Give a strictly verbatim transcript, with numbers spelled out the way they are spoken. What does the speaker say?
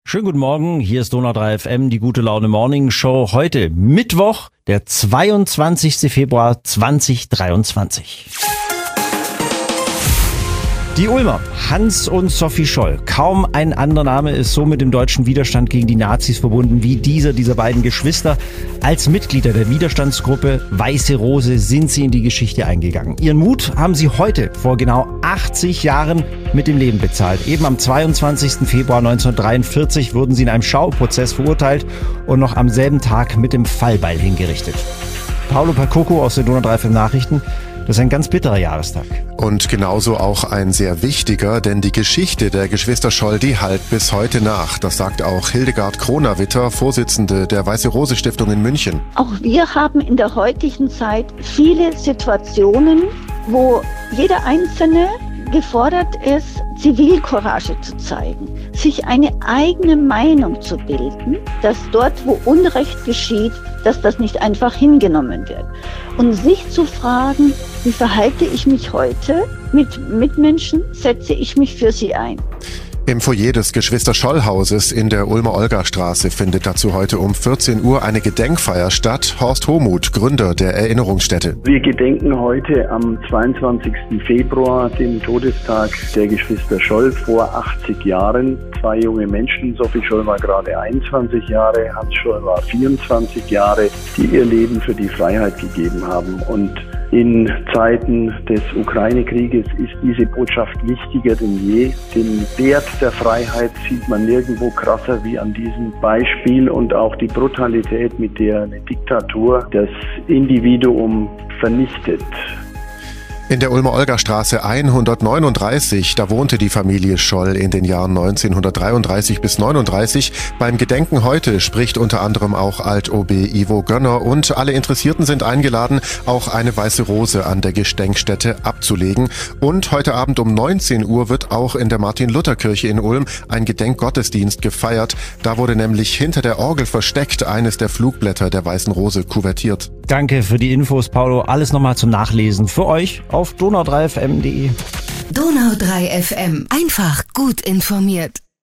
Schönen guten Morgen, hier ist Donau drei F M, die Gute Laune Morning Show. Heute Mittwoch, der zweiundzwanzigster Februar zweitausenddreiundzwanzig. Die Ulmer, Hans und Sophie Scholl. Kaum ein anderer Name ist so mit dem deutschen Widerstand gegen die Nazis verbunden wie dieser dieser beiden Geschwister. Als Mitglieder der Widerstandsgruppe Weiße Rose sind sie in die Geschichte eingegangen. Ihren Mut haben sie heute vor genau achtzig Jahren mit dem Leben bezahlt. Eben am zweiundzwanzigster Februar neunzehnhundertdreiundvierzig wurden sie in einem Schauprozess verurteilt und noch am selben Tag mit dem Fallbeil hingerichtet. Paolo Percoco aus den Donau drei F M Nachrichten. Das ist ein ganz bitterer Jahrestag. Und genauso auch ein sehr wichtiger, denn die Geschichte der Geschwister Scholl, die hallt bis heute nach. Das sagt auch Hildegard Kronawitter, Vorsitzende der Weiße Rose Stiftung in München. Auch wir haben in der heutigen Zeit viele Situationen, wo jeder Einzelne gefordert ist, Zivilcourage zu zeigen, sich eine eigene Meinung zu bilden, dass dort, wo Unrecht geschieht, dass das nicht einfach hingenommen wird. Und sich zu fragen, wie verhalte ich mich heute mit Mitmenschen, setze ich mich für sie ein. Im Foyer des Geschwister-Scholl-Hauses in der Ulmer Olgastraße findet dazu heute um vierzehn Uhr eine Gedenkfeier statt. Horst Homuth, Gründer der Erinnerungsstätte. Wir gedenken heute am zweiundzwanzigster Februar, dem Todestag der Geschwister Scholl vor achtzig Jahren. Zwei junge Menschen, Sophie Scholl war gerade einundzwanzig Jahre, Hans Scholl war vierundzwanzig Jahre, die ihr Leben für die Freiheit gegeben haben. Und in Zeiten des Ukraine-Krieges ist diese Botschaft wichtiger denn je. Den Wert der Freiheit sieht man nirgendwo krasser wie an diesem Beispiel und auch die Brutalität, mit der eine Diktatur das Individuum vernichtet. In der Ulmer Olgastraße hundertneununddreißig, da wohnte die Familie Scholl in den Jahren neunzehnhundertdreiunddreißig bis neununddreißig. Beim Gedenken heute spricht unter anderem auch Alt-O B Ivo Gönner und alle Interessierten sind eingeladen, auch eine weiße Rose an der Gedenkstätte abzulegen. Und heute Abend um neunzehn Uhr wird auch in der Martin-Luther-Kirche in Ulm ein Gedenkgottesdienst gefeiert. Da wurde nämlich hinter der Orgel versteckt eines der Flugblätter der Weißen Rose kuvertiert. Danke für die Infos, Paolo. Alles nochmal zum Nachlesen für euch auf donau drei f m punkt de. Donau drei F M. Einfach gut informiert.